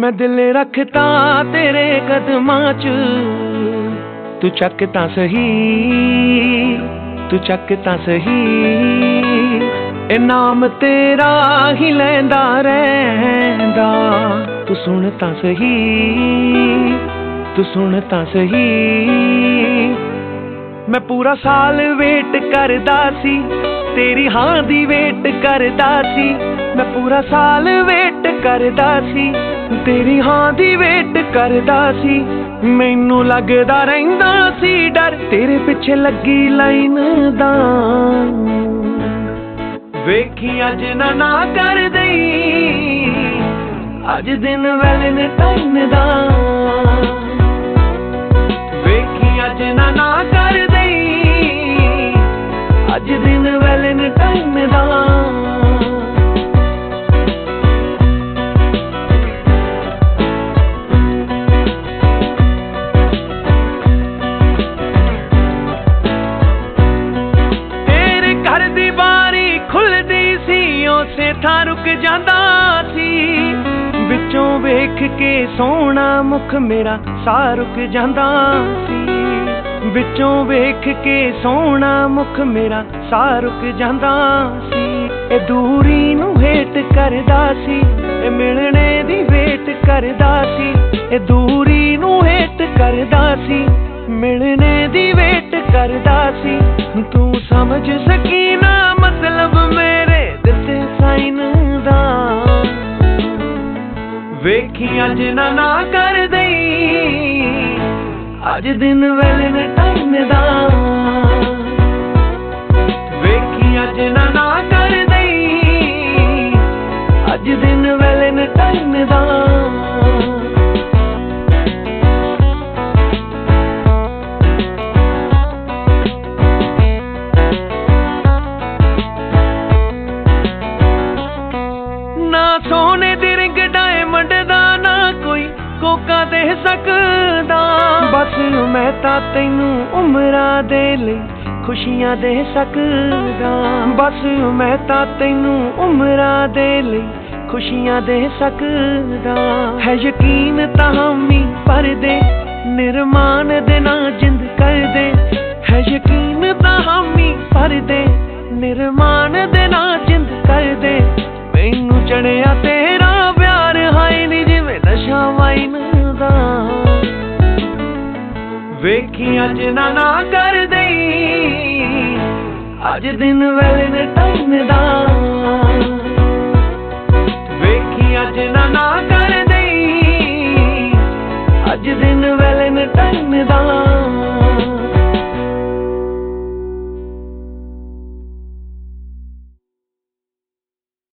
मैं दिल रखता तेरे कदमां च, तू चक तां सही, तू चक तां सही। ए नाम तेरा ही लैंदा रहिंदा, तू सुन तां सही, तू सुन तां सही। मैं पूरा साल वेट करदा सी, तेरी हां दी वेट करदा सी। मैं पूरा साल वेट करदा सी, तेरी हां दी वेट करदा सी। मैनू लगदा रहिंदा सी डर, तेरे पिछे लगी लाइन दा। वेखी अज ना कर दई, अज दिन वैलेंटाइन दा। वेखी अज ना कर दई, अज दिन वैलेंटाइन दा। उसे थां रुक जांदा सी, विचों वेख के सोहना मुख मेरा साह रुक जांदा सी। विचों वेख के सोहना मुख मेरा साह रुक जांदा सी। ए दूरी नूं हेट करदा सी, ए मिलने दी वेट करदा सी। ए दूरी नूं हेट करदा सी, मिलने दी वेट करदा सी। तू समझ सकी ना मतलब मेरे दिते साइन दा। वेखी अज ना कर दई, अज दिन वैलेंटाइन दा। वेखी अज ना कर दई, अज दिन वैलेंटाइन दा। सोने दी रिंग डायमंड दा ना कोई कोका दे सकदा। बस मैं तां तैनू उमरां दे लई खुशियां दे सकदा। बस मैं तां तैनू उमरां दे लई खुशियां दे सकदा। है यकीन तां हामी भर दे, निरमान दे ना जिंद कर दे। है यकीन तां हामी भर दे, निरमान दे ना जिंद कर दे। मैनू चढ़िया तेरा प्यार, हाय नी जिवें नशा वाइन दा। वेखी अज ना कर दई, अज दिन वैलेंटाइन दा। वेखी अज ना कर दई, अज दिन वैलेंटाइन दा।